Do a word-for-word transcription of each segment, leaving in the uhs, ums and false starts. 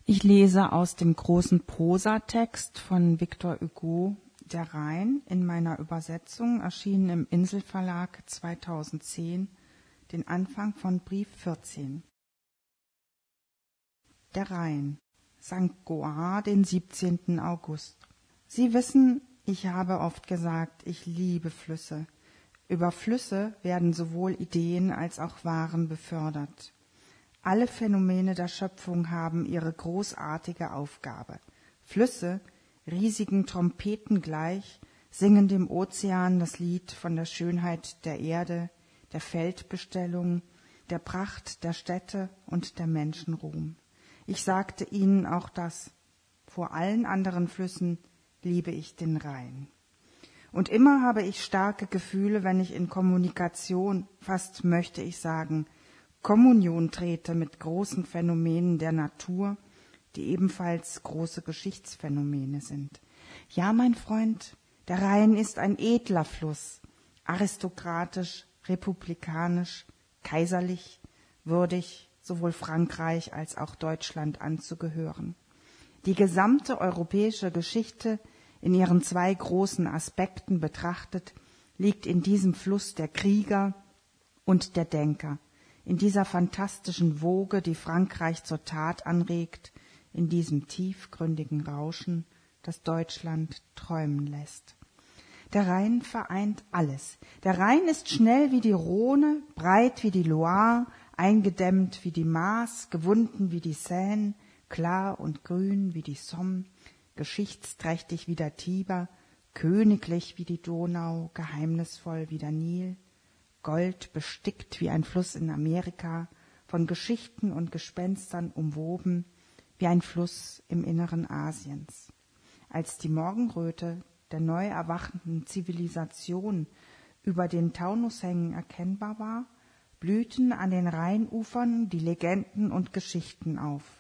Ich lese aus dem großen Prosatext von Victor Hugo, Der Rhein, in meiner Übersetzung, erschienen im Inselverlag zweitausendzehn, den Anfang von Brief vierzehn. Der Rhein, Sankt Goar, den siebzehnten August. Sie wissen, ich habe oft gesagt, ich liebe Flüsse. Über Flüsse werden sowohl Ideen als auch Waren befördert. Alle Phänomene der Schöpfung haben ihre großartige Aufgabe. Flüsse, riesigen Trompeten gleich, singen dem Ozean das Lied von der Schönheit der Erde, der Feldbestellung, der Pracht der Städte und der Menschenruhm. Ich sagte ihnen auch das: Vor allen anderen Flüssen liebe ich den Rhein. Und immer habe ich starke Gefühle, wenn ich in Kommunikation, fast möchte ich sagen, Kommunion trete mit großen Phänomenen der Natur, die ebenfalls große Geschichtsphänomene sind. Ja, mein Freund, der Rhein ist ein edler Fluss, aristokratisch, republikanisch, kaiserlich, würdig, sowohl Frankreich als auch Deutschland anzugehören. Die gesamte europäische Geschichte in ihren zwei großen Aspekten betrachtet, liegt in diesem Fluss der Krieger und der Denker, in dieser fantastischen Woge, die Frankreich zur Tat anregt, in diesem tiefgründigen Rauschen, das Deutschland träumen lässt. Der Rhein vereint alles. Der Rhein ist schnell wie die Rhone, breit wie die Loire, eingedämmt wie die Maas, gewunden wie die Seine, klar und grün wie die Somme, geschichtsträchtig wie der Tiber, königlich wie die Donau, geheimnisvoll wie der Nil, Gold bestickt wie ein Fluss in Amerika, von Geschichten und Gespenstern umwoben, wie ein Fluss im Inneren Asiens. Als die Morgenröte der neu erwachenden Zivilisation über den Taunushängen erkennbar war, blühten an den Rheinufern die Legenden und Geschichten auf.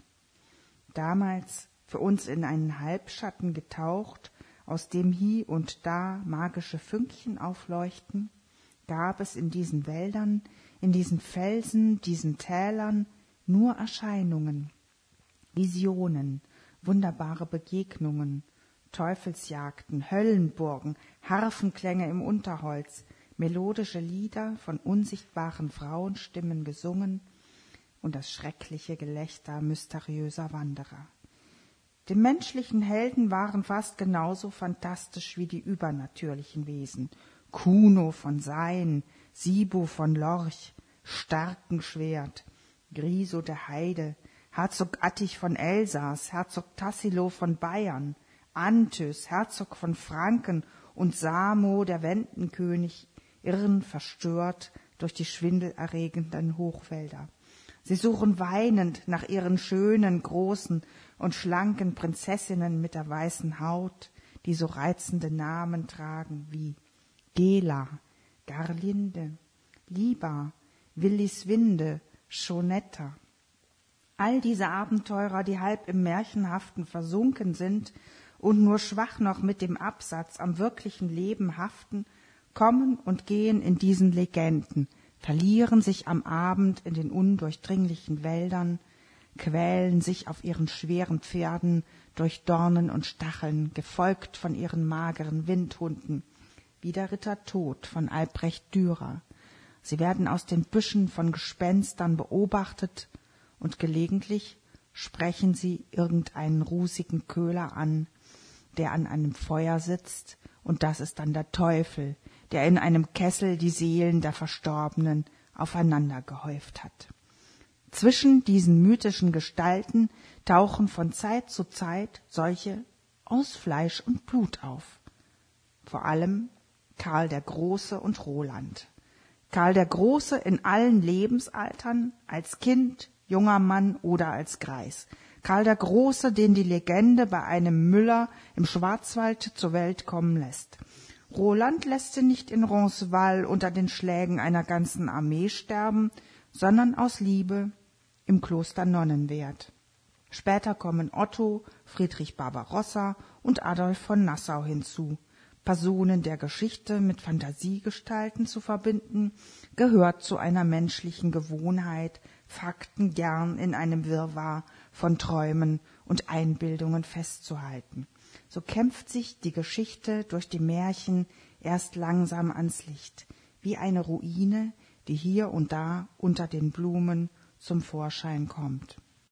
Damals, für uns in einen Halbschatten getaucht, aus dem hie und da magische Fünkchen aufleuchten, gab es in diesen Wäldern, in diesen Felsen, diesen Tälern nur Erscheinungen, Visionen, wunderbare Begegnungen, Teufelsjagden, Höllenburgen, Harfenklänge im Unterholz, melodische Lieder von unsichtbaren Frauenstimmen gesungen und das schreckliche Gelächter mysteriöser Wanderer. Die menschlichen Helden waren fast genauso fantastisch wie die übernatürlichen Wesen. Kuno von Sayn, Sibo von Lorch, Starkenschwert, Griso der Heide, Herzog Attich von Elsass, Herzog Tassilo von Bayern, Antys, Herzog von Franken und Samo, der Wendenkönig, irren verstört durch die schwindelerregenden Hochwälder. Sie suchen weinend nach ihren schönen, großen und schlanken Prinzessinnen mit der weißen Haut, die so reizende Namen tragen wie Gela, Garlinde, Liba, Williswinde, Schonetta. All diese Abenteurer, die halb im Märchenhaften versunken sind und nur schwach noch mit dem Absatz am wirklichen Leben haften, kommen und gehen in diesen Legenden, verlieren sich am Abend in den undurchdringlichen Wäldern, quälen sich auf ihren schweren Pferden durch Dornen und Stacheln, gefolgt von ihren mageren Windhunden, wie der Ritter Tod von Albrecht Dürer. Sie werden aus den Büschen von Gespenstern beobachtet und gelegentlich sprechen sie irgendeinen rußigen Köhler an, der an einem Feuer sitzt, und das ist dann der Teufel, der in einem Kessel die Seelen der Verstorbenen aufeinander gehäuft hat. Zwischen diesen mythischen Gestalten tauchen von Zeit zu Zeit solche aus Fleisch und Blut auf. Vor allem Karl der Große und Roland. Karl der Große in allen Lebensaltern, als Kind, junger Mann oder als Greis. Karl der Große, den die Legende bei einem Müller im Schwarzwald zur Welt kommen lässt. Roland lässt sie nicht in Roncesvalles unter den Schlägen einer ganzen Armee sterben, sondern aus Liebe im Kloster Nonnenwerth. Später kommen Otto, Friedrich Barbarossa und Adolf von Nassau hinzu. Personen der Geschichte mit Fantasiegestalten zu verbinden, gehört zu einer menschlichen Gewohnheit, Fakten gern in einem Wirrwarr von Träumen und Einbildungen festzuhalten. So kämpft sich die Geschichte durch die Märchen erst langsam ans Licht, wie eine Ruine, die hier und da unter den Blumen zum Vorschein kommt.